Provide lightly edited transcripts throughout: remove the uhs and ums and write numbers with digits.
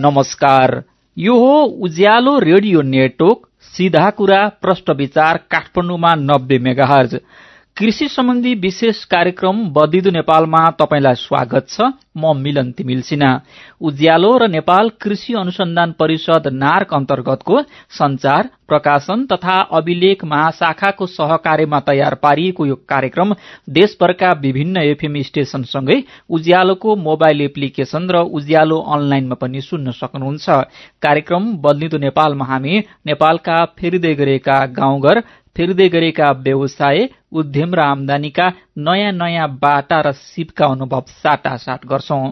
नमस्कार। यो हो उज्यालो रेडियो नेटवर्क सीधा कुरा प्रश्न विचार काठमाडौँमा 90 मेगाहर्ज। कृषि सम्बन्धी विशेष कार्यक्रम बदिदो नेपालमा तपाईंलाई स्वागत छ। म मिलन तिमिल सिन्हा। उज्यालो र नेपाल कृषि अनुसन्धान परिषद नार्क अन्तर्गतको संचार प्रकाशन तथा अभिलेख महाशाखाको सहकार्यमा तयार पारिएको यो कार्यक्रम देशभरका विभिन्न एफएम स्टेशनसँगै उज्यालोको मोबाइल एप्लिकेशन र उज्यालो अनलाइनमा पनि सुन्न सक्नुहुन्छ। कार्यक्रम बदलिदो नेपालमा हामी नेपालका फेरिँदै गरेका गाउँघर, फेरिँदै गरेका व्यवसाय, उद्यम र आमदानीका नयाँ नयाँ बाटा र सिपका अनुभव साटासाट गर्छौं।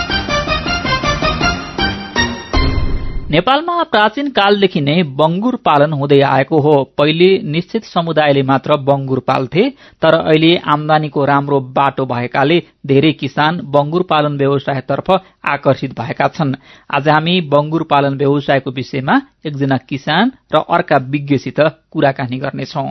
नेपालमा प्राचीन कालदेखि नै बंगुर पालन हुँदै आएको हो। पहिले निश्चित समुदायले मात्र बंगुर पाल्थे, तर अहिले आमदानीको राम्रो बाटो भएकाले धेरै किसान बंगुर पालन व्यवसायतर्फ आकर्षित भएका छन्। आज हामी बंगुर पालन व्यवसायको विषयमा एकजना किसान र अर्का विज्ञसित कुराकानी गर्नेछौं।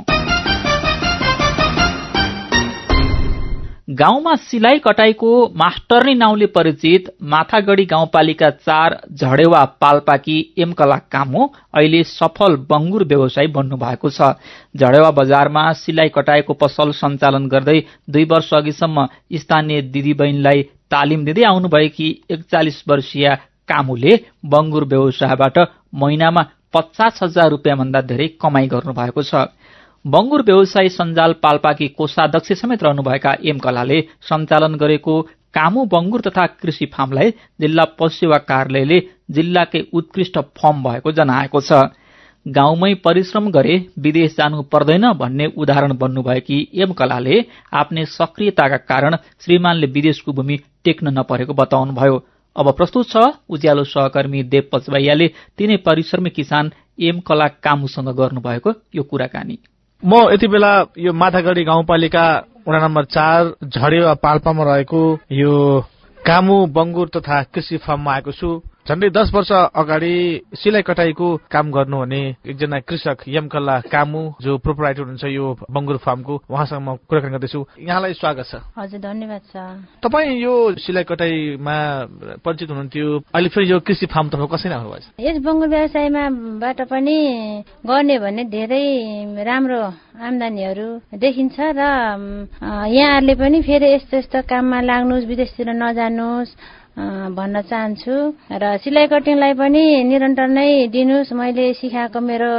गाउँमा सिलाई कटाईको मास्टरनी नाउँले परिचित माथागढ़ी गाउँपालिका 4 झडेवा पाल्पाकी एमकला कामो अहिले सफल बंगुर व्यवसायी बन्नु भएको छ। झडेवा बजारमा सिलाई कटाईको पसल सञ्चालन गर्दै 2 वर्ष अघिसम्म स्थानीय दिदीबहिनीलाई तालिम दिँदै आउनुभएकी 41 वर्षीय कामुले बंगुर व्यवसायबाट महिनामा 50,000 रुपियाँ भन्दा धेरै कमाई गर्नु भएको छ। बंगुर व्यवसायी सञ्जाल पाल्पाकी कोषाध्यक्ष समेत रहनुभएका एम कलाले सञ्चालन गरेको कामु बंगुर तथा कृषि फार्मलाई जिल्ला पशु सेवा कार्यालयले जिल्लाकै उत्कृष्ट फर्म भएको जनाएको छ। गाउँमै परिश्रम गरे विदेश जानु पर्दैन भन्ने उदाहरण बन्नुभएकी एम कलाले आफ्नै सक्रियताका कारण श्रीमानले विदेशको भूमि टेक्न नपरेको बताउनुभयो। अब प्रस्तुत छ उज्यालो सहकर्मी देव पचवाइयाले तिनै परिश्रमी किसान एम कला कामुसँग गर्नुभएको यो कुराकानी। म यति बेला यो माथागढ़ी गाउँपालिका वडा नम्बर 4 झडेवा पाल्पामा रहेको यो कामु बंगुर तथा कृषि फार्ममा आएको छु। झण्डै 10 वर्ष अगाडि सिलाई कटाईको काम गर्नुहुने एकजना कृषक यमकला कामु जो प्रोप्राइटर हुनुहुन्छ यो बंगुर फार्मको, उहाँसँग म कुराकानी गर्दैछु। यहाँलाई स्वागत छ। हजुर, धन्यवाद छ। तपाईँ यो सिलाई कटाईमा परिचित हुनुहुन्थ्यो, अहिले फेरि यो कृषि फार्म तर्फ कसरी आउनु भएको छ? यस बंगुर व्यवसायबाट पनि गर्ने भने धेरै राम्रो आम्दानीहरू देखिन्छ र यहाँहरूले पनि फेरि यस्तो यस्तो काममा लाग्नुहोस्, विदेशतिर नजानुहोस् भन्न चाहन्छु। र सिलाई कटिङलाई पनि निरन्तर नै दिनुहोस्। मैले सिकाएको मेरो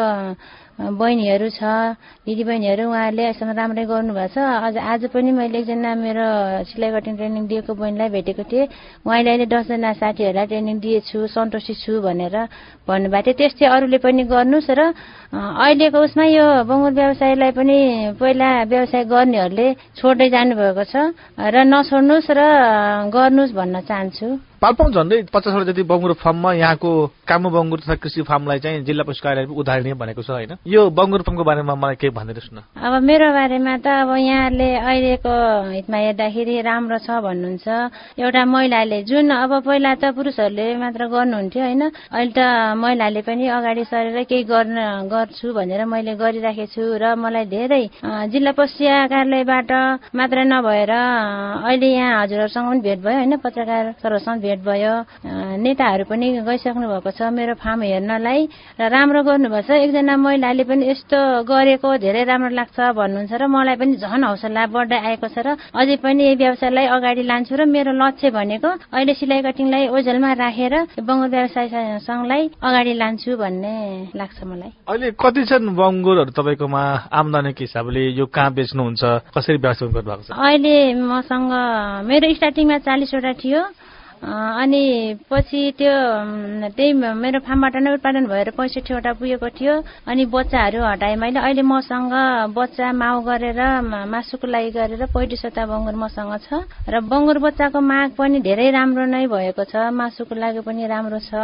बहिनीहरू छ, दिदी बहिनीहरू, उहाँहरूले यसमा राम्रै गर्नुभएको छ। आज पनि मैले एकजना मेरो सिलाई कटिङ ट्रेनिङ दिएको बहिनीलाई भेटेको थिएँ। उहाँले अहिले 10 जना साथीहरूलाई ट्रेनिङ दिएछु, सन्तोषी छु भनेर भन्नुभएको थियो। त्यस्तै अरूले पनि गर्नुहोस् र अहिलेको उसमा यो बंगुर व्यवसायलाई पनि पहिला व्यवसाय गर्नेहरूले छोड्दै जानुभएको छ र नछोड्नुहोस् र गर्नुहोस् भन्न चाहन्छु। पाल्पामा झन्डै 50 वटा जति बंगुर फार्ममा यहाँको कामु बंगुर तथा कृषि फार्मलाई चाहिँ जिल्ला पशु कार्यालयले उदाहरणीय भनेको छ हैन? यो बंगुर फार्मको बारेमा मलाई केही भनिदिनुहोस् न। अब मेरो बारेमा त अब यहाँहरूले अहिलेको हितमा हेर्दाखेरि राम्रो छ भन्नुहुन्छ। एउटा महिलाले जुन अब पहिला त पुरुषहरूले मात्र गर्नुहुन्थ्यो हैन, अहिले त महिलाले पनि अगाडि सरेर केही गर्छु भनेर मैले गरिराखेको छु र मलाई धेरै जिल्ला पशु कार्यालयबाट मात्र नभएर अहिले यहाँ हजुरहरूसँग पनि भेट भयो हैन, पत्रकार सरसँग भेट भयो, नेताहरू पनि गइसक्नु भएको छ मेरो फार्म हेर्नलाई र राम्रो गर्नुभएको छ। एकजना महिलाले पनि यस्तो गरेको धेरै राम्रो लाग्छ भन्नुहुन्छ र मलाई पनि झन हौसला बढ्दै आएको छ र अझै पनि यही व्यवसायलाई अगाडि लान्छु र मेरो लक्ष्य भनेको अहिले सिलाई कटिङलाई ओझेलमा राखेर बंगुर व्यवसाय संघलाई अगाडि लान्छु भन्ने लाग्छ मलाई। अहिले कति छन् बंगुरहरू तपाईँकोमा आम्दानीको हिसाबले? यो कहाँ बेच्नुहुन्छ, कसरी व्यवस्थापन गर्नुभएको छ? अहिले मसँग मेरो स्टार्टिङमा 40 वटा थियो, अनि पछि त्यही मेरो फार्मबाट नै उत्पादन भएर 65 वटा पुगेको थियो। अनि बच्चाहरू हटाएँ मैले। अहिले मसँग बच्चा माउ गरेर मासुको लागि गरेर 35 वटा बंगुर मसँग छ र बंगुर बच्चाको माग पनि धेरै राम्रो नै भएको छ, मासुको लागि पनि राम्रो छ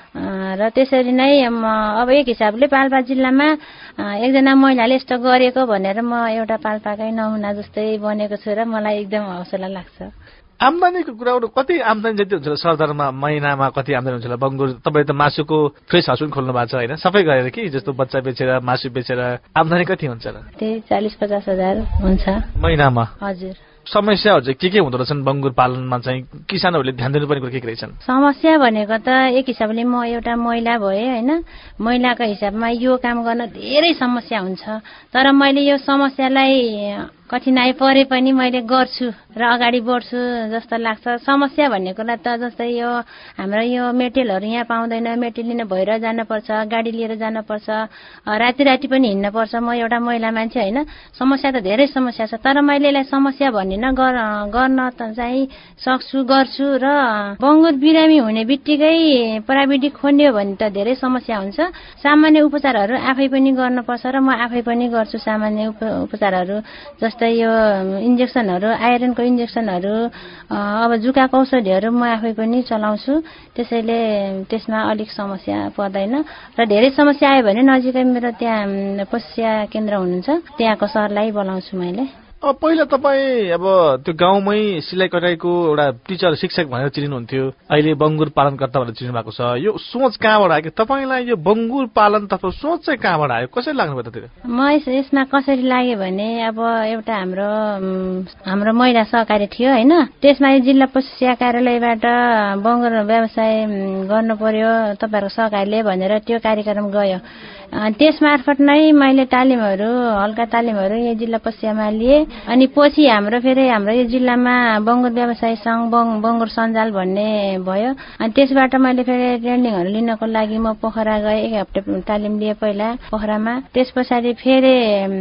र त्यसरी नै अब एक हिसाबले पाल्पा जिल्लामा एकजना महिलाले यस्तो गरेको भनेर म एउटा पाल्पाकै नमुना जस्तै बनेको छु र मलाई एकदम हौसला लाग्छ। आम्दानीको कुराहरू कति आम्दानी जति हुन्छ सरदरमा महिनामा कति आम्दानी हुन्छ बंगुर? तपाईँ त मासुको फ्रेस हाउस पनि खोल्नु भएको छ होइन, सबै गरेर कि जस्तो बच्चा बेचेर मासु बेचेर आम्दानी कति हुन्छ र? त्यही 40-50 हजार हुन्छ महिनामा। हजुर। समस्याहरू चाहिँ के हुँदो रहेछन् बङ्गुर पालनमा चाहिँ किसानहरूले ध्यान दिनुपर्ने कुरा के रहेछन्? समस्या भनेको त एक हिसाबले म एउटा महिला भए होइन, महिलाको हिसाबमा यो काम गर्न धेरै समस्या हुन्छ। तर मैले यो समस्यालाई कठिनाइ परे पनि मैले गर्छु र अगाडि बढ्छु जस्तो लाग्छ। समस्या भन्ने कुरा त जस्तै यो हाम्रो यो मेटेरियलहरू यहाँ पाउँदैन, मेटेरियल लिन भएर जानुपर्छ, गाडी लिएर जानुपर्छ, राति राति पनि हिँड्नुपर्छ। म एउटा महिला मान्छे होइन, समस्या त धेरै समस्या छ। तर मैले यसलाई समस्या भन्दिनँ, गर्न त चाहिँ सक्छु, गर्छु। र बङ्गुर बिरामी हुने बित्तिकै प्राविधिक खोल्यो भने त धेरै समस्या हुन्छ। सामान्य उपचारहरू आफै पनि गर्नुपर्छ र म आफै पनि गर्छु सामान्य उपचारहरू, जस्तै यो इन्जेक्सनहरू, आइरनको इन्जेक्सनहरू, अब जुकाको औषधिहरू म आफै पनि चलाउँछु। त्यसैले त्यसमा अलिक समस्या पर्दैन। र धेरै समस्या आयो भने नजिकै मेरो त्यहाँ पशुसेवा केन्द्र हुनुहुन्छ, त्यहाँको सरलाई बोलाउँछु मैले। अब पहिला तपाईँ अब त्यो गाउँमै सिलाइ कटाइको एउटा टिचर शिक्षक भनेर चिनिनुहुन्थ्यो, अहिले बङ्गुर पालनकर्ता भनेर चिन्नु भएको छ। यो सोच कहाँबाट आयो? तपाईँलाई यो बङ्गुर पालनतर्फ सोच चाहिँ कहाँबाट आयो? कसरी लाग्नुभयो त? म यसमा कसरी लाग्यो भने अब एउटा हाम्रो महिला सहकारी थियो होइन, त्यसमा यो जिल्ला पशुसेवा कार्यालयबाट बङ्गुर व्यवसाय गर्नु पर्यो तपाईँहरूको सहकारीले भनेर त्यो कार्यक्रम गयो। त्यस मार्फत नै मैले तालिमहरू, हल्का तालिमहरू यहाँ जिल्ला पशुसेवामा लिए। अनि पछि हाम्रो यो जिल्लामा बङ्गुर व्यवसाय सङ्घ बङ्गुर सञ्जाल भन्ने भयो। अनि त्यसबाट मैले फेरि ट्रेनिङहरू लिनको लागि म पोखरा गएँ। 1 हप्ता तालिम लिए पहिला पोखरामा। त्यस पछाडि फेरि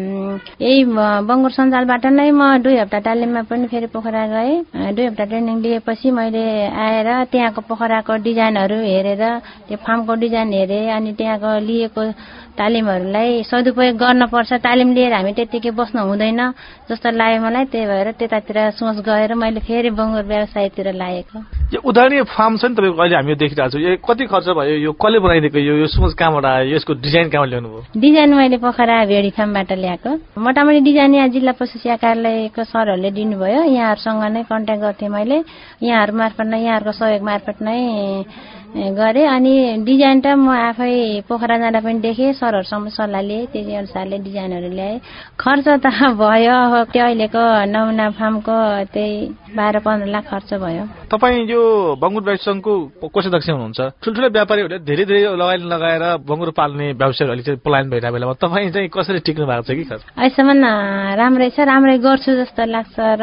यही बङ्गुर सञ्जालबाट नै म 2 हप्ता तालिममा पनि फेरि पोखरा गएँ। 2 हप्ता ट्रेनिङ लिएपछि मैले आएर त्यहाँको पोखराको डिजाइनहरू हेरेर, त्यो फार्मको डिजाइन हेरेँ। अनि त्यहाँको लिएको तालिमहरूलाई सदुपयोग गर्नुपर्छ। तालिम लिएर हामी त्यतिकै बस्नु हुँदैन जस्तो लाग्यो मलाई। त्यही भएर त्यतातिर सोच गएर मैले फेरि बङ्गुर व्यवसायतिर लागेको। यो उदाहरणीय फार्म छ नि तपाईँको, अहिले हामी देखिरहेको छौँ। यो कति खर्च भयो? यो कसले बनाइदिएको? यो सोच कहाँबाट आयो? यसको डिजाइन कहाँबाट ल्याउनु भयो? डिजाइन मैले पोखरा भेडी फार्मबाट ल्याएको। मोटामोटी डिजाइन यहाँ जिल्ला पशुसेवा कार्यालयको सरहरूले दिनुभयो। यहाँहरूसँग नै कन्ट्याक्ट गर्थेँ मैले, यहाँहरू मार्फत नै, यहाँहरूको सहयोग मार्फत नै गरेँ। अनि डिजाइन त म आफै पोखरा जाँदा पनि देखेँ, सरहरूसँग सल्लाह लिएँ, त्यही अनुसारले डिजाइनहरू ल्याएँ। खर्च त भयो त्यो अहिलेको नमुना फार्मको त्यही 12-15 लाख खर्च भयो। तपाईँ यो बङ्गुर व्यवसाय सङ्घको कोषाध्यक्ष हुनुहुन्छ। ठुल्ठुलो व्यापारीहरूले धेरै लगाएर बङ्गुर पाल्ने व्यवसायहरू अलिक पलायन भइरहेको बेलामा तपाईँ चाहिँ कसरी टिक्नु भएको छ कि? अहिलेसम्म राम्रै गर्छु जस्तो लाग्छ। र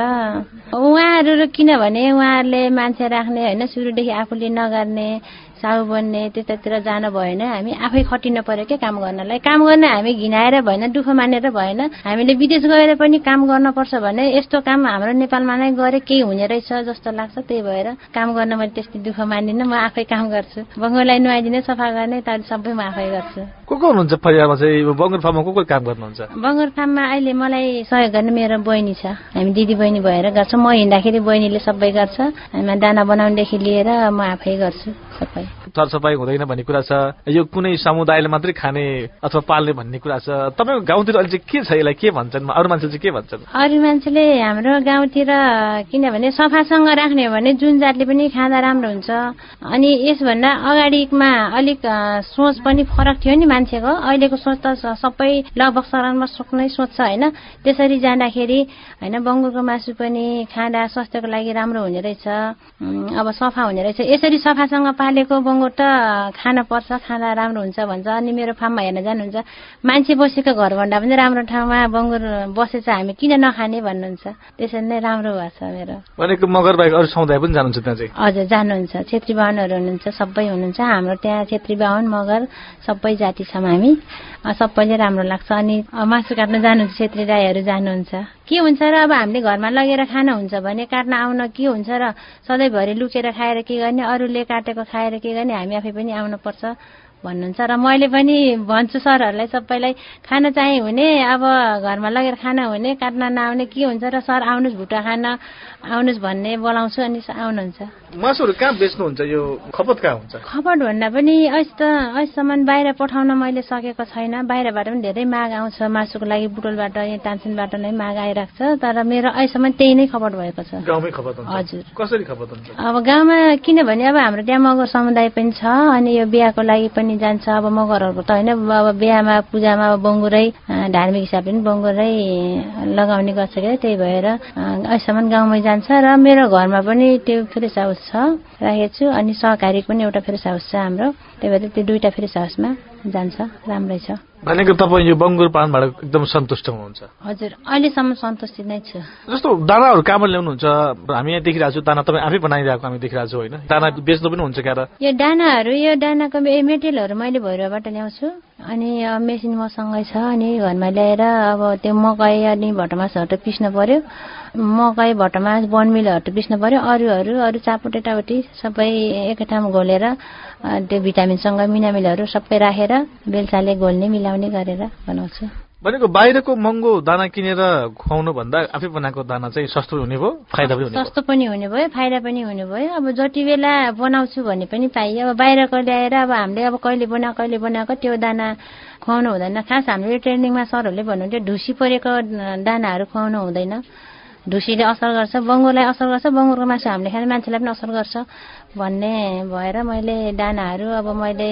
उहाँहरू किनभने उहाँहरूले मान्छे राख्ने होइन, सुरुदेखि आफूले नगर्ने, साहु बन्ने, त्यतातिर जानु भएन। हामी आफै खटिनु पर्यो के काम गर्नलाई। काम गर्न हामी घिनाएर भएन, दुःख मानेर भएन। हामीले विदेश गएर पनि काम गर्नुपर्छ भने यस्तो काम हाम्रो नेपालमा नै गरे केही हुने रहेछ जस्तो लाग्छ। त्यही भएर काम गर्न मैले त्यस्तै दुःख मान्दिनँ। म आफै काम गर्छु। बङ्गुरलाई नुहाइदिने, सफा गर्ने, त सबै म आफै गर्छु। को हुनुहुन्छ परिवारमा चाहिँ? बङ्गुर फार्ममा को काम गर्नुहुन्छ? बङ्गुर फार्ममा अहिले मलाई सहयोग गर्ने मेरो बहिनी छ। हामी दिदी बहिनी भएर गर्छौँ। म हिँड्दाखेरि बहिनीले सबै गर्छ। हामी दाना बनाउनेदेखि लिएर म आफै गर्छु सबै। सरसफाइ हुँदैन भन्ने कुरा छ। यो कुनै समुदायले मात्रै खाने अथवा पाल्ने भन्ने कुरा छ। तपाईँको गाउँतिर अहिले चाहिँ के छ? यसलाई के भन्छन्? अरू मान्छे चाहिँ के भन्छन्? अरू मान्छेले हाम्रो गाउँतिर किनभने सफासँग राख्ने हो भने जुन जातले पनि खाँदा राम्रो हुन्छ। अनि यसभन्दा अगाडिमा अलिक सोच पनि फरक थियो नि मान्छेको। अहिलेको सोच त सबै लगभग सरानमा सक्नै सोच छ होइन। त्यसरी जाँदाखेरि होइन बङ्गुरको मासु पनि खाँदा स्वास्थ्यको लागि राम्रो हुने रहेछ, अब सफा हुने रहेछ। यसरी सफासँग पालेको बङ्गुर त खान पर्छ, खाँदा राम्रो हुन्छ भन्छ। अनि मेरो फार्ममा हेर्न जानुहुन्छ, मान्छे बसेको घरभन्दा पनि राम्रो ठाउँमा बङ्गुर बसेछ, हामी किन नखाने भन्नुहुन्छ। त्यसरी नै राम्रो भएको छ मेरो। भनेको मगर बाहेक अरू समुदाय पनि जानुहुन्छ त्यहाँ चाहिँ? हजुर जानुहुन्छ। छेत्री बाहुनहरू हुनुहुन्छ, सबै हुनुहुन्छ। हाम्रो त्यहाँ छेत्री बाहुन, मगर सबै जाति छौँ हामी। सबैले राम्रो लाग्छ। अनि मासु काट्न जानुहुन्छ, छेत्री राईहरू जानुहुन्छ। के हुन्छ र अब हामीले घरमा लगेर खाना हुन्छ भने काट्न आउन के हुन्छ र सधैँभरि लुकेर खाएर के गर्ने, अरूले काटेको खाएर के गर्ने, हामी आफै पनि आउनुपर्छ भन्नुहुन्छ। र मैले पनि भन्छु सरहरूलाई सबैलाई, खाना चाहिँ हुने, अब घरमा लगेर खाना हुने, काट्न नआउने के हुन्छ र सर आउनुहोस् भुटा खान आउनुहोस् भन्ने बोलाउँछु। अनि आउनुहुन्छ। मासुहरू कहाँ बेच्नुहुन्छ? यो खपत कहाँ हुन्छ? खपत भन्दा पनि अहिलेसम्म बाहिर पठाउन मैले सकेको छैन। बाहिरबाट पनि धेरै माग आउँछ मासुको लागि। बुटोलबाट, यहाँ टान्सिनबाट नै माग आइरहेको छ। तर मेरो अहिलेसम्म त्यही नै खपत भएको छ। गाउँमै खपत हुन्छ? हजुर। कसरी खपत हुन्छ? अब गाउँमा किनभने अब हाम्रो त्यहाँ मगर समुदाय पनि छ। अनि यो बिहाको लागि पनि पनि जान्छ। अब मगरहरूको त होइन, अब बिहामा पूजामा अब बङ्गुरै धार्मिक हिसाबले पनि बङ्गुरै लगाउने गर्छ क्या, त्यही भएर अहिलेसम्म गाउँमै जान्छ। र मेरो घरमा पनि त्यो फ्रेस हाउस छ, राखेको छु। अनि सहकारी पनि एउटा फ्रेस हाउस छ हाम्रो, त्यही भएर त्यो दुईटा फ्रेस हाउसमा जान्छ, राम्रै छ। भनेको तपाईँ यो बङ्गुर पालनबाट एकदम सन्तुष्ट हुनुहुन्छ? हजुर, अहिलेसम्म सन्तुष्टि नै छु। जस्तो दानाहरू कहाँबाट ल्याउनुहुन्छ? हामी यहाँ देखिरहेको छु दाना तपाईँ आफै बनाइरहेको हामी देखिरहेको छु होइन, दाना बेच्नु पनि हुन्छ क्या र? यो दानाको मेटेरियलहरू मैले भैरवबाट ल्याउँछु। अनि मेसिन मसँगै छ। अनि घरमा ल्याएर अब त्यो मकै अनि भटमासहरू त पिस्नु पर्यो, मकै भटमास बनमिलहरू पिस्नु पर्यो, अरू चापुट एटाउटी सबै एकै ठाउँ घोलेर त्यो भिटामिनसँग मिनामिलहरू सबै राखेर बेलचाले घोल्ने मिलाउने गरेर बनाउँछु। भनेको बाहिरको महँगो दाना किनेर खुवाउनु भन्दा आफै बनाएको दाना चाहिँ सस्तो हुने भयो, फाइदा पनि हुने भयो? सस्तो पनि हुने भयो, फाइदा पनि हुने भयो। अब जति बेला बनाउँछु भने पनि पाइयो। अब बाहिरको ल्याएर अब हामीले अब कहिले बनाएको त्यो दाना खुवाउनु हुँदैन। खास हामीले ट्रेनिङमा सरहरूले भन्नुहुन्थ्यो ढुसी परेको दानाहरू खुवाउनु हुँदैन, ढुसीले असर गर्छ, बङ्गुरलाई असर गर्छ, बङ्गुरको मासु हामीले खाने मान्छेलाई पनि असर गर्छ भन्ने भएर मैले दानाहरू अब मैले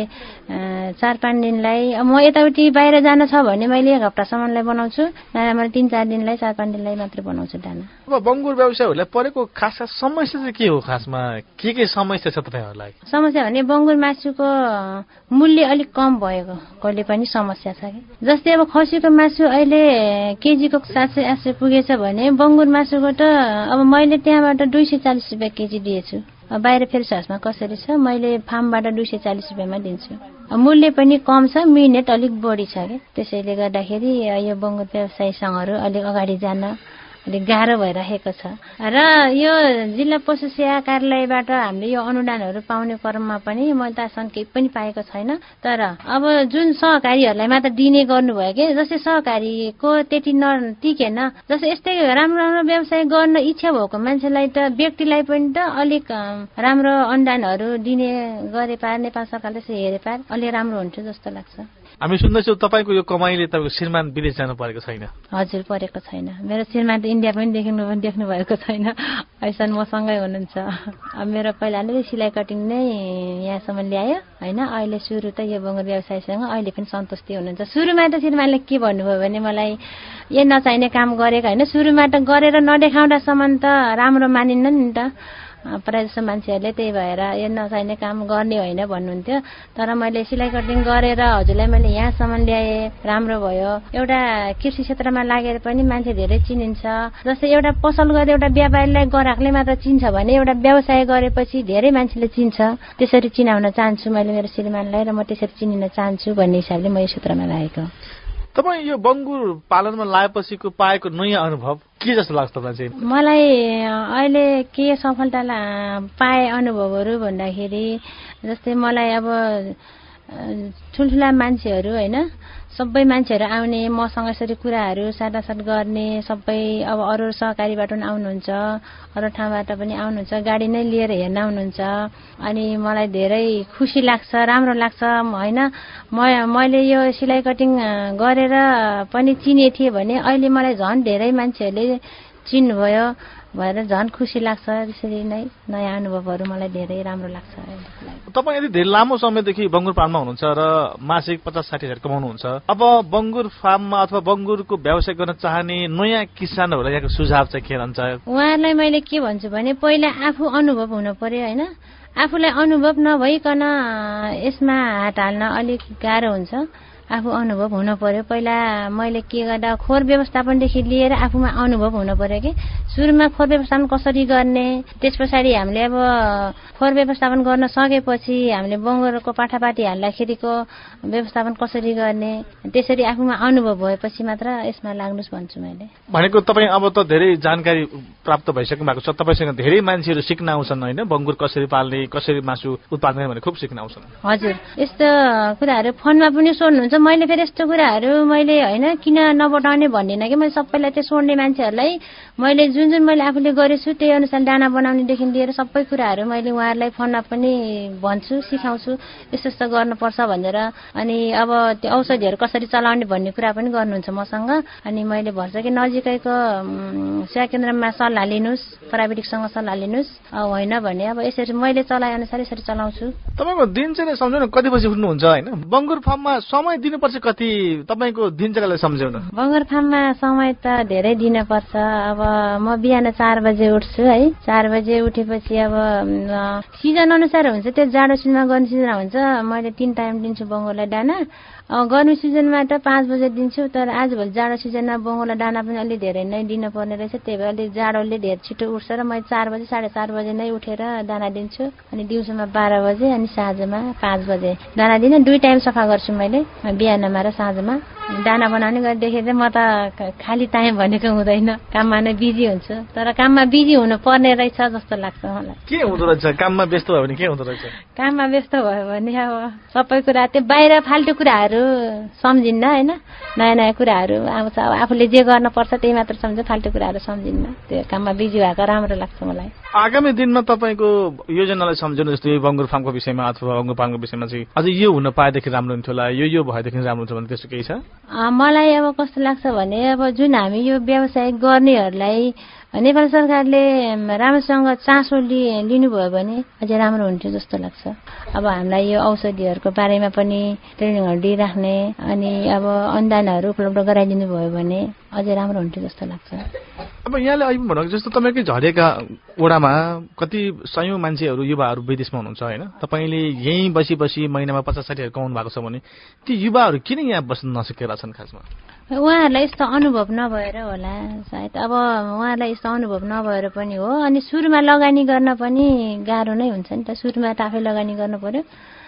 4-5 दिनलाई, अब म यताउति बाहिर जान छ भने मैले 1 हप्तासम्मलाई बनाउँछु, मैले 3-4 दिनलाई 4-5 दिनलाई मात्रै बनाउँछु दाना। अब बङ्गुर व्यवसायहरूलाई परेको खास समस्या चाहिँ के हो? खासमा के समस्या छ तपाईँहरूलाई? समस्या भने बङ्गुर मासुको मूल्य अलिक कम भएको कहिले पनि समस्या छ कि। जस्तै अब खसीको मासु अहिले केजीको 700-800 पुगेछ भने बङ्गुर मासुको त अब मैले त्यहाँबाट 240 रुपियाँ केजी दिएछु। बाहिर फेरि सासमा कसरी छ, मैले फार्मबाट 240 रुपियाँमा दिन्छु। मूल्य पनि कम छ, मिहिनेत अलिक बढी छ कि। त्यसैले गर्दाखेरि यो बङ्गुर व्यवसाय सङ्घहरू अलिक अगाडि जान अलिक गाह्रो भइरहेको छ। र यो जिल्ला पशु सेवा कार्यालयबाट हामीले यो अनुदानहरू पाउने क्रममा पनि मैले त आजसम्म केही पनि पाएको छैन। तर अब जुन सहकारीहरूलाई मात्र दिने गर्नुभयो कि, जस्तै सहकारीको त्यति नटिकेन, जस्तै यस्तै राम्रो व्यवसाय गर्न इच्छा भएको मान्छेलाई त व्यक्तिलाई पनि त अलिक राम्रो अनुदानहरू दिने गरे पार नेपाल सरकारले हेरे पार अलि राम्रो हुन्छ जस्तो लाग्छ। हामी सुन्दैछौँ तपाईँको यो कमाइले तपाईँको श्रीमान विदेश जानु परेको छैन? हजुर, परेको छैन। मेरो श्रीमान त इन्डिया पनि देख्नु भएको छैन, ऐसन मसँगै हुनुहुन्छ। अब मेरो पहिला नै सिलाइ कटिङ नै यहाँसम्म ल्यायो होइन। अहिले सुरु त यो बङ्गुर व्यवसायसँग अहिले पनि सन्तुष्टि हुनुहुन्छ। सुरुमा त श्रीमानले के भन्नुभयो भने मलाई यो नचाहिने काम गरेको होइन, सुरुमा त गरेर नदेखाउँदासम्म त राम्रो मानिन्न नि त प्रायः जस्तो मान्छेहरूले, त्यही भएर यो नचाहिने काम गर्ने होइन भन्नुहुन्थ्यो। तर मैले सिलाइ कटिङ गरेर हजुरलाई मैले यहाँसम्म ल्याएँ, राम्रो भयो। एउटा कृषि क्षेत्रमा लागेर पनि मान्छे धेरै चिनिन्छ। जस्तै एउटा पसल गरेर एउटा व्यापारीलाई ग्राहकले मात्र चिन्छ भने एउटा व्यवसाय गरेपछि धेरै मान्छेले चिन्छ। त्यसरी चिनाउन चाहन्छु मैले मेरो श्रीमानलाई, र म त्यसरी चिनिन चाहन्छु भन्ने हिसाबले म यो सूत्रमा लागेको। तपाईँ यो बङ्गुर पालनमा लागेपछिको पाएको नयाँ अनुभव के जस्तो लाग्छ तपाईँ चाहिँ? मलाई अहिले के सफलता पाए अनुभवहरू भन्दाखेरि, जस्तै मलाई अब ठुल्ठुला मान्छेहरू होइन, सबै मान्छेहरू आउने, मसँग यसरी कुराहरू साटासाट गर्ने, सबै अब अरू सहकारीबाट पनि आउनुहुन्छ, अरू ठाउँबाट पनि आउनुहुन्छ, गाडी नै लिएर हेर्न आउनुहुन्छ। अनि मलाई धेरै खुसी लाग्छ, राम्रो लाग्छ होइन। मैले यो सिलाइ कटिङ गरेर पनि चिने थिएँ भने अहिले मलाई झन् धेरै मान्छेहरूले चिन्नुभयो भएर झन् खुसी लाग्छ। त्यसरी नै नयाँ अनुभवहरू मलाई धेरै राम्रो लाग्छ। तपाईँ यदि धेरै लामो समयदेखि बङ्गुर फार्ममा हुनुहुन्छ र मासिक 50-60 हजार कमाउनुहुन्छ, अब बङ्गुर फार्ममा अथवा बङ्गुरको व्यवसाय गर्न चाहने नयाँ किसानहरूलाई यहाँको सुझाव चाहिँ के रहन्छ? उहाँहरूलाई मैले के भन्छु भने पहिला आफू अनुभव हुनु पर्यो होइन। आफूलाई अनुभव नभइकन यसमा हात हाल्न अलिक गाह्रो हुन्छ। आफू अनुभव हुनु पर्यो। पहिला मैले के गर्दा खोर व्यवस्थापनदेखि लिएर आफूमा अनुभव हुनु पर्यो कि सुरुमा खोर व्यवस्थापन कसरी गर्ने, त्यस पछाडि हामीले अब खोर व्यवस्थापन गर्न सकेपछि हामीले बङ्गुरको पाठापाटी हाल्दाखेरिको व्यवस्थापन कसरी गर्ने, त्यसरी आफूमा अनुभव भएपछि मात्र यसमा लाग्नुहोस् भन्छु मैले। भनेको तपाईँ अब त धेरै जानकारी प्राप्त भइसक्नु भएको छ, तपाईँसँग धेरै मान्छेहरू सिक्न आउँछन् होइन, बङ्गुर कसरी पाल्ने, कसरी मासु उत्पादन गर्ने भने खुब सिक्न आउँछन्। हजुर, यस्तो कुराहरू फोनमा पनि सोध्नुहुन्छ, मैले फेरि यस्तो कुराहरू मैले होइन किन नबटाउने भन्दिनँ कि मैले सबैलाई त्यो सोड्ने मान्छेहरूलाई मैले जुन मैले आफूले गरेछु त्यही अनुसार दाना बनाउनेदेखि लिएर सबै कुराहरू मैले उहाँहरूलाई फोनमा पनि भन्छु सिकाउँछु यस्तो यस्तो गर्नुपर्छ भनेर अनि अब त्यो औषधिहरू कसरी चलाउने भन्ने कुरा पनि गर्नुहुन्छ मसँग अनि मैले भन्छु कि नजिकैको सेवा केन्द्रमा सल्लाह लिनुहोस् प्राविधिकसँग सल्लाह लिनुहोस् होइन भने अब यसरी मैले चलाए अनुसार यसरी चलाउँछु। तपाईँको दिनचर्या सम्झाउनु कति बजी उठ्नुहुन्छ होइन बङ्गुर फार्ममा समय दिनुपर्छ कति तपाईँको दिनचर्यालाई सम्झाउनु? बङ्गुर फार्ममा समय त धेरै दिनुपर्छ। अब म बिहान 4 बजे उठ्छु है 4 बजे उठेपछि अब सिजन अनुसार हुन्छ त्यो जाडो सिजनमा गर्मी सिजनमा हुन्छ मैले 3 टाइम दिन्छु बङ्गुरलाई दाना गर्मी सिजनमा त 5 बजे दिन्छु तर आजभोलि जाडो सिजनमा बङ्गुरलाई दाना पनि अलि धेरै नै दिनुपर्ने रहेछ त्यही भएर अलि जाडोले धेरै छिटो उठ्छ र मैले 4 बजे 4:30 बजे नै उठेर दाना दिन्छु अनि दिउँसोमा 12 बजे अनि साँझमा 5 बजे दाना दिने 2 टाइम सफा गर्छु मैले बिहानमा र साँझमा दाना बनाउने गर्दाखेरि म त खाली टाइम भनेको हुँदैन काममा नै बिजी हुन्छु तर काममा बिजी हुनु पर्ने रहेछ जस्तो लाग्छ मलाई। के हुँदो रहेछ काममा व्यस्त भयो भने के हुँदो रहेछ? काममा व्यस्त भयो भने अब सबै कुरा त्यो बाहिर फाल्टु कुराहरू सम्झिन्न हैन नयाँ नयाँ कुराहरू आउँछ अब आफूले जे गर्नुपर्छ त्यही मात्र सम्झ फाल्टु कुराहरू सम्झिन्न त्यो काममा बिजी भएको राम्रो लाग्छ मलाई। आगामी दिनमा तपाईँको योजनालाई सम्झनु जस्तो यो बङ्गुर फार्मको विषयमा अथवा बङ्गुर फार्मको विषयमा चाहिँ अझै यो हुन पाएदेखि राम्रो हुन्थ्यो होला यो भएदेखि राम्रो हुन्छ भने त्यस्तो केही छ? मलाई अब कस्तो लाग्छ भने अब जुन हामी यो व्यवसाय गर्नेहरूलाई नेपाल सरकारले राम्रोसँग चासो लिनुभयो भने अझै राम्रो हुन्थ्यो जस्तो लाग्छ। अब हामीलाई यो औषधिहरूको बारेमा पनि ट्रेनिङहरू दिइराख्ने अनि अब अनुदानहरू उपलब्ध गराइदिनु भयो भने अझै राम्रो हुन्थ्यो जस्तो लाग्छ। अब यहाँले अहिले भनेको जस्तो तपाईँकै झरेका ओडामा कति सयौं मान्छेहरू युवाहरू विदेशमा हुनुहुन्छ होइन तपाईँले यहीँ बसी महिनामा 50-60 कमाउनु भएको छ भने ती युवाहरू किन यहाँ बस्न नसकेका छन् खासमा? उहाँहरूलाई यस्तो अनुभव नभएर होला सायद अब उहाँहरूलाई यस्तो अनुभव नभएर पनि हो अनि सुरुमा लगानी गर्न पनि गाह्रो नै हुन्छ नि त सुरुमा त आफै लगानी गर्नु पर्यो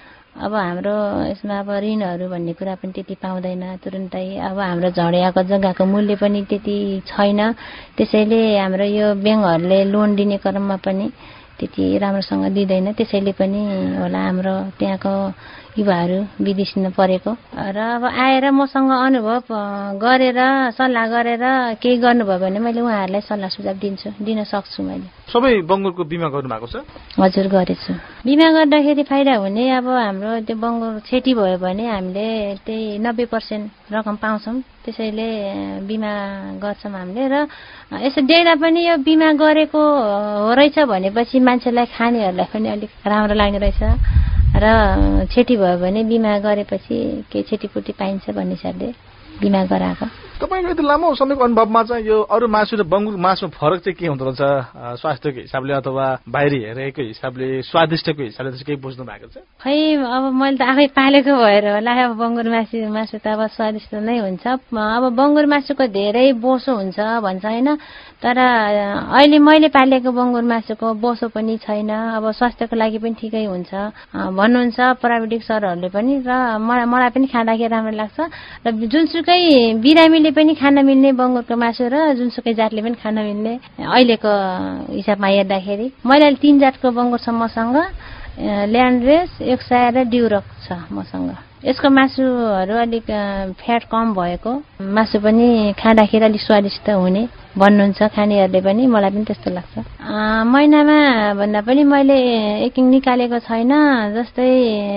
अब हाम्रो यसमा अब ऋणहरू भन्ने कुरा पनि त्यति पाउँदैन तुरुन्तै अब हाम्रो झड्याएको जग्गाको मूल्य पनि त्यति छैन त्यसैले हाम्रो यो ब्याङ्कहरूले लोन दिने क्रममा पनि त्यति राम्रोसँग दिँदैन त्यसैले पनि होला हाम्रो त्यहाँको युवाहरू विदेशिन परेको र अब आएर मसँग अनुभव गरेर सल्लाह गरेर केही गर्नुभयो भने मैले उहाँहरूलाई सल्लाह सुझाव दिन सक्छु। मैले सबै बङ्गुरको बिमा गर्नु भएको छ? हजुर गरेछु। बिमा गर्दाखेरि फाइदा हुने अब हाम्रो त्यो बङ्गुर क्षति भयो भने हामीले त्यही 90% रकम पाउँछौँ त्यसैले बिमा गर्छौँ हामीले र यसो देख्दा पनि यो बिमा गरेको हो रहेछ भनेपछि मान्छेलाई खानेहरूलाई पनि अलिक राम्रो लाग्ने रहेछ र क्षति भयो भने बिमा गरेपछि केही क्षतिपूर्ति पाइन्छ भन्ने हिसाबले बिमा गराएको। तपाईँको यति लामो समयको अनुभवमा चाहिँ यो अरू मासु र बङ्गुर मासुमा फरक चाहिँ के हुँदो रहेछ स्वास्थ्यको हिसाबले अथवा बाहिरी हेरेको हिसाबले स्वादिष्टको हिसाबले चाहिँ केही बुझ्नु भएको छ? खै अब मैले त आफै पालेको भएर होला अब बङ्गुर मासु त अब स्वादिष्ट नै हुन्छ अब बङ्गुर मासुको धेरै बोसो हुन्छ भन्छ होइन तर अहिले मैले पालेको बङ्गुर मासुको बोसो पनि छैन अब स्वास्थ्यको लागि पनि ठिकै हुन्छ भन्नुहुन्छ प्राविधिक सरहरूले पनि र मलाई पनि खाँदाखेरि राम्रो लाग्छ र जुनसुकै बिरामीले पनि खान मिल्ने बङ्गुरको मासु र जुनसुकै जातले पनि खान मिल्ने अहिलेको हिसाबमा हेर्दाखेरि मैले 3 जातको बङ्गुर छ मसँग ल्यान्ड्रेस एक्सायर र ड्युरक छ मसँग। यसको मासुहरू अलिक फ्याट कम भएको मासु पनि खाँदाखेरि अलिक स्वादिष्ट हुने भन्नुहुन्छ खानेहरूले पनि मलाई पनि त्यस्तो लाग्छ। महिनामा भन्दा पनि मैले एक निकालेको छैन जस्तै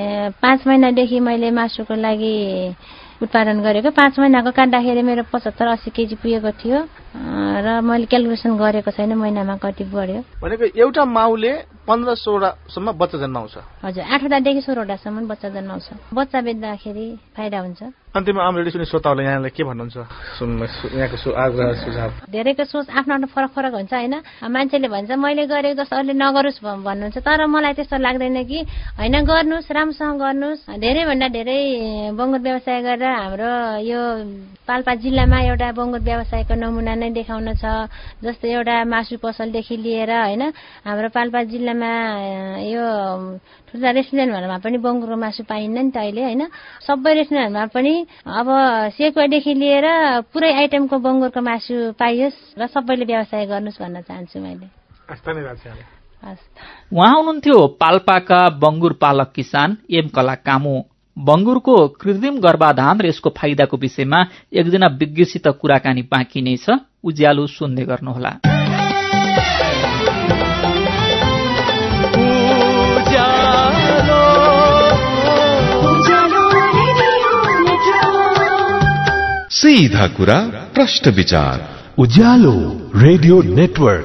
5 महिनादेखि मैले मासुको लागि उत्पादन गरेको 5 महिनाको काट्दाखेरि मेरो 75-80 केजी पुगेको थियो र मैले क्यालकुलेसन गरेको छैन महिनामा कति बढ्यो भनेको एउटा माउले 15-16 सम्म बच्चा जन्माउँछ। हजुर 8 देखि 16 सम्म बच्चा जन्माउँछ। बच्चा बेच्दाखेरि फाइदा हुन्छ। अन्तिममा आमले सुन्ने श्रोताहरूले यहाँलाई के भन्नुहुन्छ यहाँको आग्रह सुझाव? धेरैको सोच आफ्नो फरक हुन्छ हैन मान्छेले भन्छ मैले गरेको जस्तो अरूले नगरोस् भन्नुहुन्छ तर मलाई त्यस्तो लाग्दैन कि हैन गर्नुस् राम्रोसँग गर्नुस्। धेरै भन्दा धेरै बङ्गुर व्यवसाय गरेर हाम्रो यो पाल्पा जिल्लामा एउटा बङ्गुर व्यवसायको नमुना नै देखाउन छ जस्तै एउटा मासु पसलदेखि लिएर हैन हाम्रो पाल्पा जिल्लामा यो ठुला रेस्टुरेन्टहरुमा पनि बङ्गुरको मासु पाइन्न नि त अहिले हैन सबै रेस्टुरेन्टहरुमा पनि अब सेकुवादेखि लिएर पुरै आइटमको बङ्गुरको मासु पाइयोस् र सबैले व्यवसाय गर्नुस् भन्न चाहन्छु मैले। उहाँ हुनुहुन्थ्यो पाल्पाका बङ्गुर पालक किसान एम कला कामु। बंगुरको कृत्रिम गर्भाधान र यसको फाइदाको विषयमा एकजना विज्ञसित कुराकानी बाँकी नै छ। उज्यालो सुन्दै गर्नुहोला। सीधा कुरा प्रश्न विचार Ujyaalo radio network.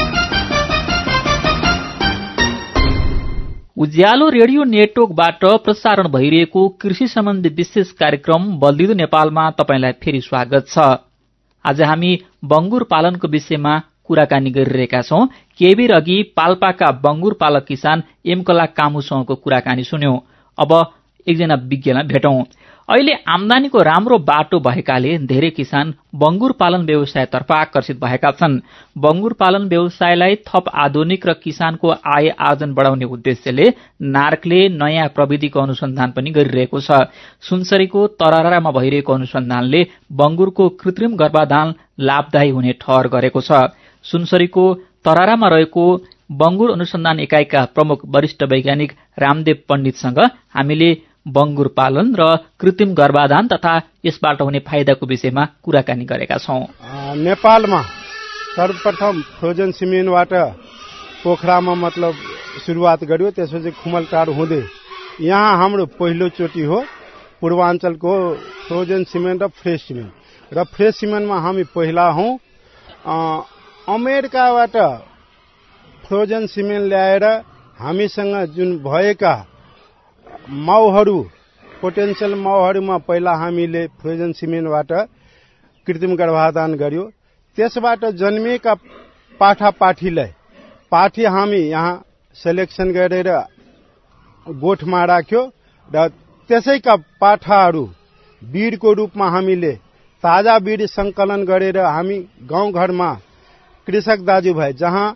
Ujyaalo radio नेटवर्कबाट प्रसारण भइरहेको कृषि सम्बन्धी विशेष कार्यक्रम बल्दिदो नेपालमा तपाईंलाई फेरि स्वागत छ। आज हामी बंगुर पालनको विषयमा कुराकानी गरिरहेका छौं। केही बेर अघि पाल्पाका बंगुर पालक किसान एमकला कामुसँगको कुराकानी सुन्यौं। अब एकजना विज्ञलाई भेटौं। अहिले आमदानीको राम्रो बाटो भएकाले धेरै किसान बंगुर पालन व्यवसायतर्फ आकर्षित भएका छन्। बंगुर पालन व्यवसायलाई थप आधुनिक र किसानको आय आर्जन बढाउने उद्देश्यले नार्कले नयाँ प्रविधिको अनुसन्धान पनि गरिरहेको छ। सुनसरीको तररामा भइरहेको अनुसन्धानले बंगुरको कृत्रिम गर्भाधान लाभदायी हुने ठहर गरेको छ। सुनसरीको तरारामा रहेको बंगुर अनुसन्धान एकाइका प्रमुख वरिष्ठ वैज्ञानिक रामदेव पण्डितसँग हामीले बंगुर पालन र कृत्रिम गर्भाधान तथा यसबाट हुने फाइदाको विषयमा कुराकानी गरेका छौं। नेपालमा सर्वप्रथम फ्रोजन सिमेन्टबाट पोखरामा मतलब सुरुवात गर्यो, त्यसपछि खुमलटार हुँदै यहाँ हाम्रो पहिलो चोटि हो पूर्वाञ्चलको फ्रोजन सिमेन्ट र फ्रेश सिमेन्ट। र फ्रेश सिमेन्टमा हामी पहिला हौं। अमेरिकाबाट फ्रोजन सिमेन्ट ल्याएर हामीसँग जुन भएका माउहरू पोटेन्शियल माउहरूमा पहिला हामीले फ्रोजन सिमेन्टबाट कृत्रिम गर्भाधान गर्यो। त्यसबाट जन्मिएका पाठापाठीलाई पाठी हामी यहाँ सेलेक्सन गरेर गोठमा राख्यो र त्यसैका पाठाहरू बीडको रूपमा हामीले ताजा बीड संकलन गरेर हामी गाउँघरमा कृषक दाजुभाइ जहाँ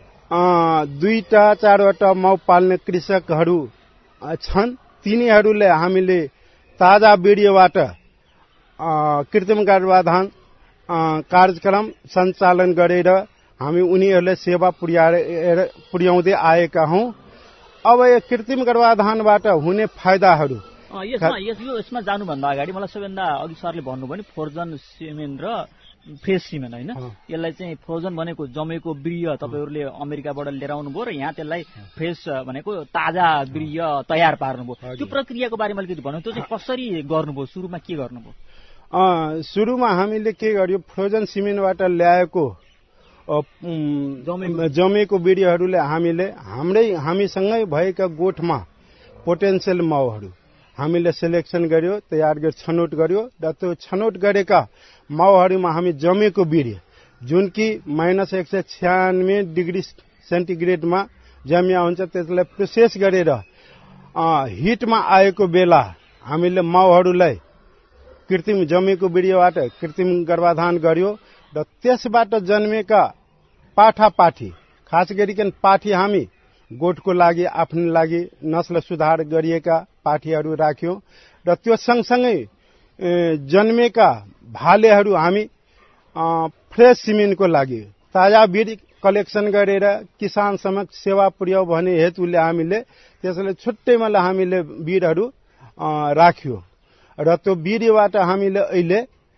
2-4वटा माउ पाल्ने कृषकहरू छन् तिनीहरूले हामीले ताजा बीडबाट कृत्रिम गर्भाधान कार्यक्रम सञ्चालन गरेर हामी उनीहरूलाई सेवा पुर्याउँदै आएका हौं। अब यो कृत्रिम गर्भाधानबाट हुने फाइदाहरू यसमा जानुभन्दा अगाडि मलाई सबैभन्दा अघि सरले भन्नुभयो नि फ्रोजन सिमेन्ट र फ्रेश सिमेन्ट हैन, यसलाई चाहिँ फ्रोजन भनेको जमेको बिर्य तपाईहरुले अमेरिकाबाट लिएर आउनुभयो र यहाँ त्यसलाई फ्रेश भनेको ताजा बिर्य तयार पार्नुभयो। त्यो प्रक्रियाको बारेमा अलिकति भन्नु, त्यो चाहिँ कसरी गर्नुभयो, सुरुमा के गर्नुभयो? सुरुमा हामीले के गर्यो, फ्रोजन सिमेन्टबाट ल्याएको जमेको बिर्यहरूले हामीसँगै भएका गोठमा पोटेन्शियल माउहरू हामीले सेलेक्सन गर्यो, तयार गरेर छनौट गर्यो र त्यो छनौट गरेका माउहरूमा हामी जमेको बिर्य जुन कि -196 डिग्री सेन्टिग्रेडमा जमिया हुन्छ त्यसलाई प्रोसेस गरेर हिटमा आएको बेला हामीले माउहरूलाई कृत्रिम जमेको बिर्यबाट कृत्रिम गर्भाधान गर्यो र त्यसबाट जन्मेका पाठापाठी खास गरिकन पाठी हामी गोठको लागि आफ्नो लागि नस्ल सुधार गरिएका पाठीहरू राख्यौं र त्यो सँगसँगै जन्मेका भालेहरू हामी फ्रेश सिमेन्टको लागि ताजा बीड कलेक्सन गरेर किसान समक्ष सेवा पुर्याउ भन्ने हेतुले हामीले त्यसले छुट्टैमा हामीले बीडहरू राख्यो र त्यो बीडबाट हामीले अहिले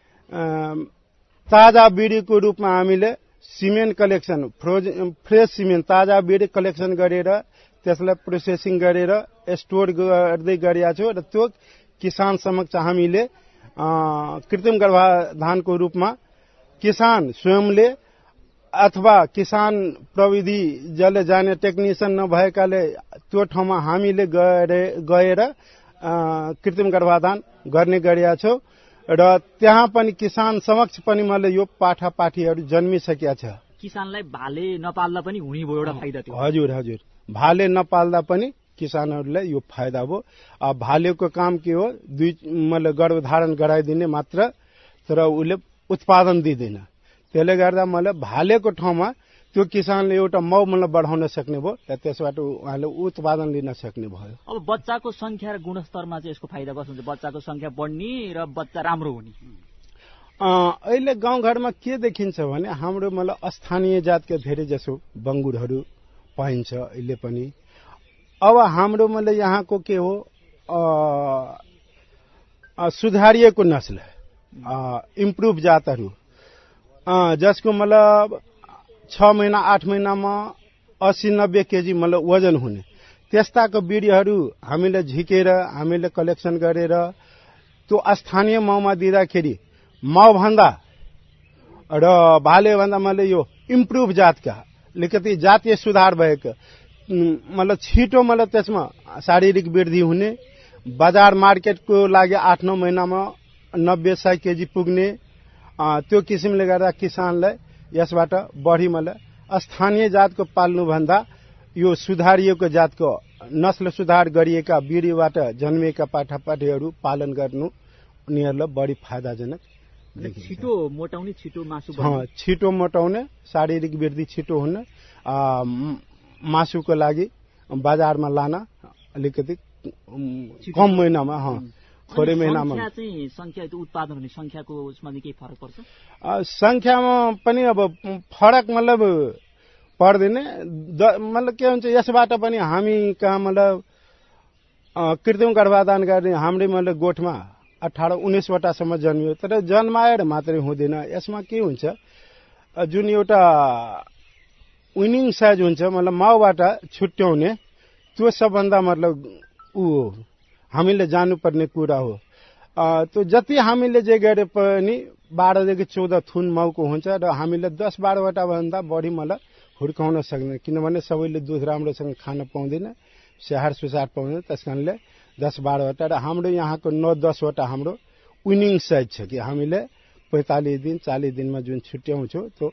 ताजा बीडको रूपमा हामीले सिमेन्ट कलेक्सन फ्रेश सिमेन्ट ताजा बीड कलेक्सन गरेर त्यसलाई प्रोसेसिङ गरेर स्टोर गर्दै गरिया छौं र त्यो किसान समक्ष हामीले कृत्रिम गर्भाधानको रूपमा किसान स्वयंले अथवा किसान प्रविधि जसले जाने टेक्निशियन नभएकाले त्यो ठाउँमा हामीले गएर कृत्रिम गर्भाधान गर्ने गरिया छौं र त्यहाँ पनि किसान समक्ष पनि मैले यो पाठापाठीहरू जन्मिसकेका छ। किसानलाई भाले नपाल्दा पनि हुने भयो एउटा फाइदा थियो। हजुर भाले नपाल्दा पनि किसानहरूलाई यो फाइदा भयो। भालेको काम के हो, मतलब गर्भधारण गराइदिने मात्र, तर उसले उत्पादन दिँदैन। त्यसले गर्दा मैले भालेको ठाउँमा त्यो किसानले एउटा माउ बढाउन सक्ने भयो र त्यसबाट उहाँले उत्पादन लिन सक्ने भयो। अब बच्चाको संख्या र गुणस्तरमा चाहिँ यसको फाइदा कस्तो हुन्छ? बच्चाको संख्या बढ्ने र बच्चा राम्रो हुने। अहिले गाउँघरमा के देखिन्छ भने हाम्रो स्थानीय जातका धेरै जसो बंगुरहरू पाइन्छ अहिले पनि। अब हाम्रो यहाँको के हो, सुधारिएको नस्ल इम्प्रुभ जातहरू जसको मतलब 6 महिना 8 महिनामा 80-90 केजी मतलब वजन हुने त्यस्ताको बिडियोहरू हामीले झिकेर हामीले कलेक्सन गरेर त्यो स्थानीय माउमा दिँदाखेरि माउभन्दा र भालेभन्दा मैले यो इम्प्रुभ जातका अलिकति जातीय सुधार भएको मतलब छिटो मतलब त्यसमा शारीरिक वृद्धि हुने बजार मार्केटको लागि 8-9 महिनामा 90-100 केजी पुग्ने त्यो किसिमले गर्दा किसानलाई यसबाट बढी मतलब स्थानीय जातको पाल्नुभन्दा यो सुधारिएको जातको नस्ल सुधार गरिएका बिडियोबाट जन्मिएका पाठापाठीहरू पालन गर्नु उनीहरूलाई बढी फाइदाजनक छिटो मोटाउने छिटो मासु छिटो मोटाउने शारीरिक वृद्धि छिटो हुने मासुको लागि बजारमा लान अलिकति कम महिनामा थोरै महिनामा चाहिँ संख्या उत्पादन हुने संख्याको उसमा के फरक पर्छ संख्यामा पनि अब फरक मतलब पर्दैन मतलब के हुन्छ यसबाट पनि हामी कहाँ मतलब कृत्रिम गर्भाधान गर्ने हाम्रै मतलब गोठमा 18-19 वटासम्म जन्मियो तर जन्माएर मात्रै हुँदैन यसमा के हुन्छ जुन एउटा विनिङ साइज हुन्छ मतलब माउबाट छुट्याउने त्यो सबभन्दा मतलब हामीले जानुपर्ने कुरा हो त्यो जति हामीले जे गरे पनि 12 देखि 14 थुन माउको हुन्छ र हामीले 10-12 वटा भन्दा बढी मतलब हुर्काउन सक्दैन किनभने सबैले दुध राम्रोसँग खान पाउँदैन स्याहार सुसार पाउँदैन त्यसकारणले 10-12 वटा र हाम्रो यहाँको 9-10 वटा हाम्रो विनिङ साइज छ कि हामीले 45 दिन 40 दिनमा जुन छुट्याउँछौँ त्यो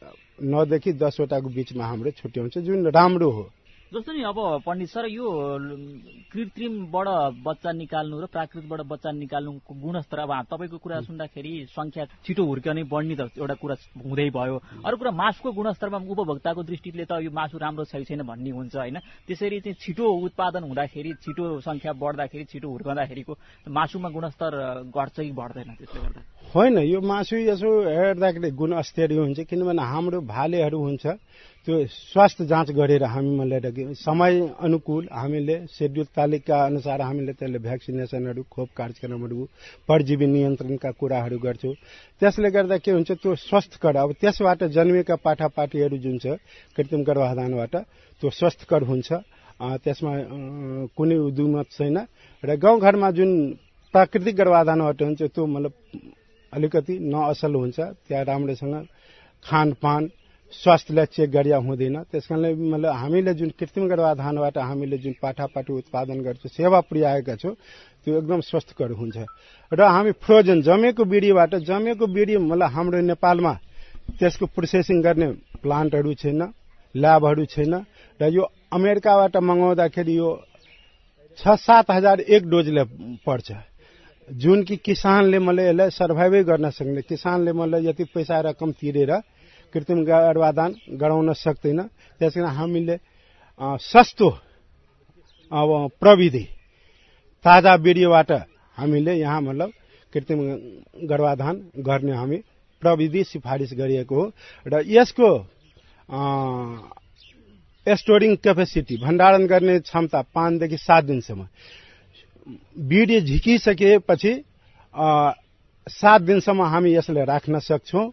9 देखि 10 वटाको बीचमा हाम्रो छुट्याउँछ जुन राम्रो हो जस्तो नि अब पण्डित सर यो कृत्रिमबाट बच्चा निकाल्नु र प्राकृतिकबाट बच्चा निकाल्नुको गुणस्तर अब तपाईको कुरा सुन्दाखेरि संख्या छिटो हुर्कने बढ्ने त एउटा कुरा हुँदै भयो अरु कुरा मासुको गुणस्तरमा उपभोक्ताको दृष्टिले त यो मासु राम्रो छैन भन्ने हुन्छ हैन त्यसरी चाहिँ छिटो उत्पादन हुँदाखेरि छिटो संख्या बढ्दाखेरि छिटो हुर्कँदाखेरिको मासुमा गुणस्तर घट्छ कि बढ्दैन त्यसले गर्दा होइन यो मासु यसो हेर्दाखेरि गुणस्तरीय हुन्छ किनभने हाम्रो भालेहरू हुन्छ त्यो स्वास्थ्य जाँच गरेर हामी मलाई समय अनुकूल हामीले शेड्युल तालिका अनुसार हामीले त्यसले भ्याक्सिनेसनहरू खोप कार्यक्रमहरू परजीवी नियन्त्रणका कुराहरू गर्छौं त्यसले गर्दा के हुन्छ त्यो स्वस्थकर अब त्यसबाट जन्मिएका पाठापाठीहरू जुन छ कृत्रिम गर्भाधानबाट त्यो स्वस्थकर हुन्छ त्यसमा कुनै दुमत छैन र गाउँघरमा जुन प्राकृतिक गर्भाधानबाट हुन्छ त्यो मतलब अलिकति नअसल हुन्छ त्यहाँ राम्रोसँग खानपान स्वास्थ्यलाई चेक गरिया हुँदैन त्यसकारणले मतलब हामीले जुन कृत्रिम गर्भाधानबाट हामीले जुन पाठापाठी उत्पादन गर्छौं सेवा पुर्याएका छौं त्यो एकदम स्वस्थकर हुन्छ र हामी फ्रोजन जमेको बिडी मतलब हाम्रो नेपालमा त्यसको प्रोसेसिङ गर्ने प्लान्टहरू छैन ल्याबहरू छैन र यो अमेरिकाबाट मंगाउँदाखेरि यो 6-7 हजार एक डोजले पर्छ जुन कि किसानले मतलब यसलाई सर्भाइभै गर्न सक्ने किसानले मतलब यति पैसा रकम तिरेर कृत्रिम गर्भाधान गराउन सक्दैन त्यसकारण हामीले सस्तो अब प्रविधि ताजा बिडियोबाट हामीले यहाँ मतलब कृत्रिम गर्भाधान गर्ने हामी प्रविधि सिफारिस गरिएको हो र यसको स्टोरिङ क्यापेसिटी भण्डारण गर्ने क्षमता 5 देखि 7 दिनसम्म बिडियो झिकिसकेपछि 7 दिनसम्म हामी यसलाई राख्न सक्छौं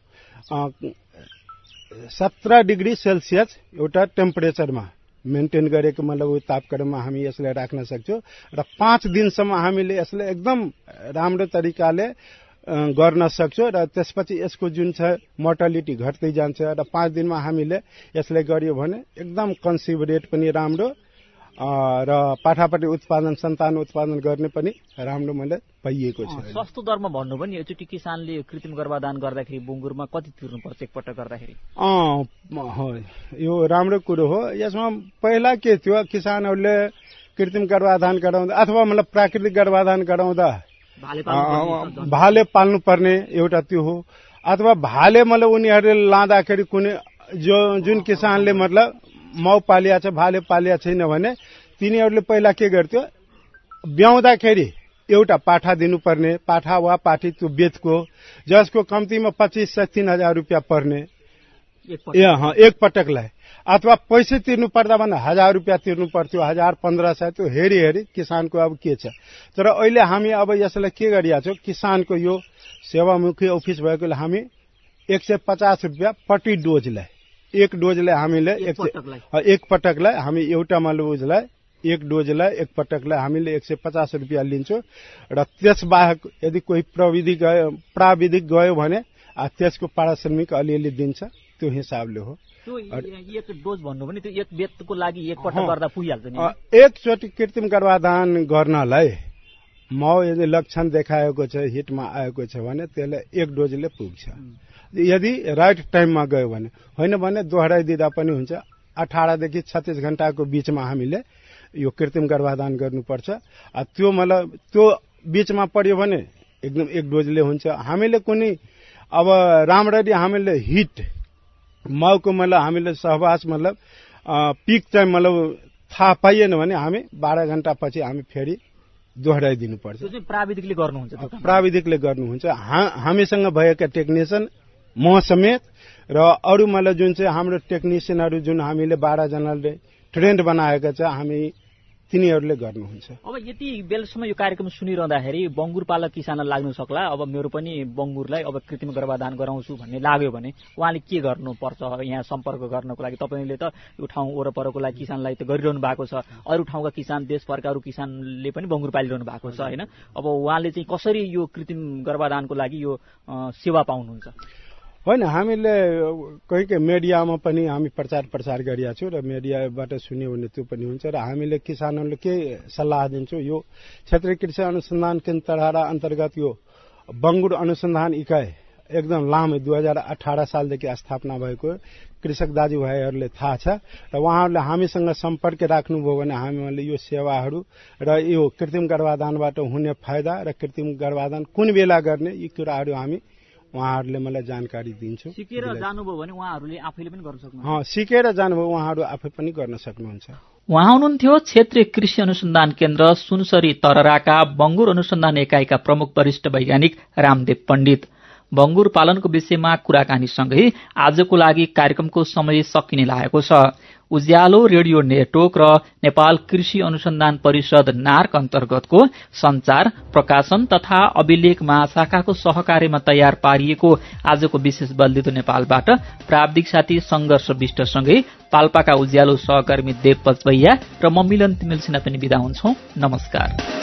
17 डिग्री सेल्सियस एउटा टेम्परेचरमा मेन्टेन गरेको मतलब तापक्रममा हामी यसलाई राख्न सक्छौं र 5 दिनसम्म हामीले यसलाई एकदम राम्रो तरिकाले गर्न सक्छौं र त्यसपछि यसको जुन छ मोर्टालिटी घट्दै जान्छ र 5 दिनमा हामीले यसलाई गरियो भने एकदम कन्सिभ रेट पनि राम्रो र पाठापाठी उत्पादन सन्तान उत्पादन गर्ने पनि राम्रो मैले पाइएको छ सस्तो दरमा भन्नु पनि एकचोटी किसानले कृत्रिम गर्भाधान गर्दाखेरि बुङ्गुरमा कति तिर्नुपर्छ एकपटक गर्दाखेरि यो राम्रो कुरो हो यसमा पहिला के थियो किसानहरूले कृत्रिम गर्भाधान गराउँदा अथवा मतलब प्राकृतिक गर्भाधान गराउँदा भाले पाल्नु पर्ने एउटा त्यो हो अथवा भाले मतलब उनीहरूले लाँदाखेरि कुनै जुन किसानले मतलब माउ पालिया छ भाले पालिया छैन भने तिनीहरूले पहिला के गर्थ्यो ब्याउँदाखेरि एउटा पाठा दिनुपर्ने पाठा वा पाठी त्यो बेचको जसको कम्तीमा 25-30 हजार रुपियाँ पर्ने एक पटकलाई अथवा पैसा तिर्नु पर्दा भने 1000 रुपियाँ तिर्नु पर्थ्यो 1500 त्यो हेरी किसानको अब के छ। तर अहिले हामी अब यसलाई के गरिया छौं, किसानको यो सेवामुखी अफिस भएकोले हामी 150 रुपियाँ प्रति डोजलाई, एक डोजलाई हामीले एक पटकलाई हामी एउटा मलबुजलाई एक डोजलाई एक पटकलाई हामीले 150 रुपियाँ लिन्छौं र त्यसबाहेक यदि कोही प्राविधिक गयो भने त्यसको पारिश्रमिक अलिअलि दिन्छ, त्यो हिसाबले हो। त्यो एक डोज भन्नु भने त्यो एक बेतको लागि एक पटक गर्दा पुगिहाल्छ नि। एकचोटि कृत्रिम गर्भाधान गर्नलाई माउ यदि लक्षण देखाएको छ, हिटमा आएको छ भने त्यसलाई एक डोजले पुग्छ, यदि राइट टाइममा गयो भने। होइन भने दोहोऱ्याइदिँदा पनि हुन्छ। 18 देखि 36 घण्टाको बीचमा हामीले यो कृत्रिम गर्भाधान गर्नुपर्छ। त्यो मतलब त्यो बीचमा पर्यो भने एकदम एक डोजले हुन्छ। हामीले कुनै अब राम्ररी हामीले हिट माउको मतलब हामीले सहवास मतलब पिक चाहिँ मतलब थाहा पाइएन भने हामी 12 घण्टा पछि हामी फेरि दोहोऱ्याइदिनु पर्छ। त्यो चाहिँ प्राविधिकले गर्नुहुन्छ? प्राविधिकले गर्नुहुन्छ। हामीसँग भएका टेक्निसियन म समेत र अरू मतलब जुन चाहिँ हाम्रो टेक्निसियनहरू जुन हामीले 12 जनाले ट्रेन्ड बनाएका छ हामी तिनीहरूले गर्नुहुन्छ। अब यति बेलसम्म यो कार्यक्रम सुनिरहँदाखेरि बंगुर पालक किसानलाई लाग्नु सक्ला अब मेरो पनि बंगुरलाई अब कृत्रिम गर्भाधान गराउँछु भन्ने लाग्यो भने उहाँले के गर्नुपर्छ? यहाँ सम्पर्क गर्नको लागि तपाईले त यो ठाउँ वरपरको लागि किसानलाई त गरिरहनु भएको छ, अरू ठाउँका किसान देशभरका अरू किसानले पनि बंगुर पालिरहनु भएको छ हैन? अब उहाँले चाहिँ कसरी यो कृत्रिम गर्भाधानको लागि यो सेवा पाउनुहुन्छ? होइन, हामीले कहीँ मिडियामा पनि हामी प्रचार गरिया छौँ र मिडियाबाट सुन्यो भने त्यो पनि हुन्छ। र हामीले किसानहरूले के सल्लाह दिन्छौँ, यो क्षेत्रीय कृषि अनुसन्धान केन्द्र तरारा अन्तर्गत यो बंगुर अनुसन्धान इकाइ एकदम लामो 2018 सालदेखि स्थापना भएको कृषक दाजुभाइहरूले थाहा छ र उहाँहरूले हामीसँग सम्पर्क राख्नुभयो भने हामीले यो सेवाहरू र यो कृत्रिम गर्भाधानबाट हुने फाइदा र कृत्रिम गर्भाधान कुन बेला गर्ने यी कुराहरू हामी उहाँहरूले मलाई जानकारी दिन्छ। सिकेर जानुभयो भने उहाँहरूले आफैले पनि गर्न सक्नुहुन्छ? सिकेर जानुभयो उहाँहरू आफै पनि गर्न सक्नुहुन्छ। उहाँ हुनुहुन्थ्यो क्षेत्रीय कृषि अनुसन्धान केन्द्र सुनसरी तरराका बंगुर अनुसन्धान एकाइका प्रमुख वरिष्ठ वैज्ञानिक रामदेव पण्डित। बंगुर पालनको विषयमा कुराकानीसँगै आजको लागि कार्यक्रमको समय सकिने लागेको छ। उज्यालो रेडियो नेटवर्क र नेपाल कृषि अनुसन्धान परिषद नार्क अन्तर्गतको संचार प्रकाशन तथा अभिलेख महाशाखाको सहकार्यमा तयार पारिएको आजको विशेष बल्दितो नेपालबाट प्राविधिक साथी संघर्ष विष्टसँगै पाल्पाका उज्यालो सहकर्मी देव पचवैया र म मिलन तिमिल सिन्हा पनि बिदा हुन्छौं। नमस्कार।